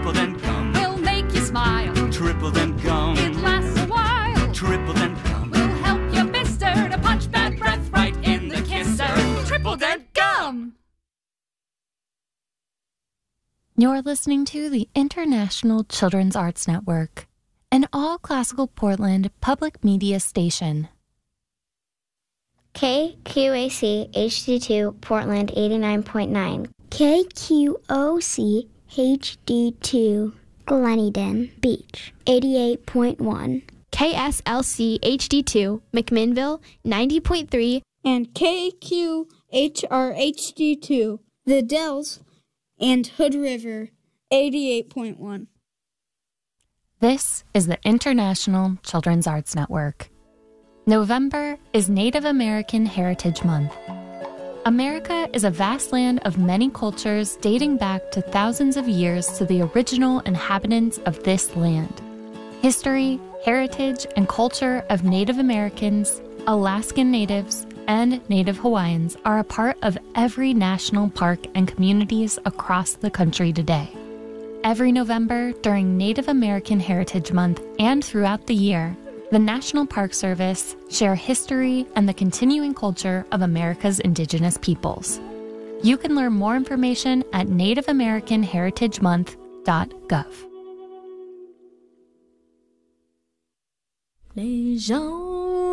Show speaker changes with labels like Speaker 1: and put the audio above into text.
Speaker 1: Triple then gum
Speaker 2: will make you smile.
Speaker 1: Triple then gum,
Speaker 2: It lasts a while.
Speaker 1: triple then gum.
Speaker 2: Will help your mister to punch bad breath right in the kisser. Triple Dent Gum!
Speaker 3: You're listening to the International Children's Arts Network, an all-classical Portland public media station.
Speaker 4: KQAC HD2 Portland 89.9.
Speaker 5: KQOC HD2 Gleneden Beach 88.1.
Speaker 6: KSLC HD2 McMinnville 90.3.
Speaker 7: And KQHR HD2 The Dells and Hood River 88.1.
Speaker 3: This is the International Children's Arts Network. November is Native American Heritage Month. America is a vast land of many cultures dating back to thousands of years to the original inhabitants of this land. History, heritage, and culture of Native Americans, Alaskan Natives, and Native Hawaiians are a part of every national park and communities across the country today. Every November during Native American Heritage Month and throughout the year, the National Park Service share history and the continuing culture of America's indigenous peoples. You can learn more information at nativeamericanheritagemonth.gov.
Speaker 8: Les gens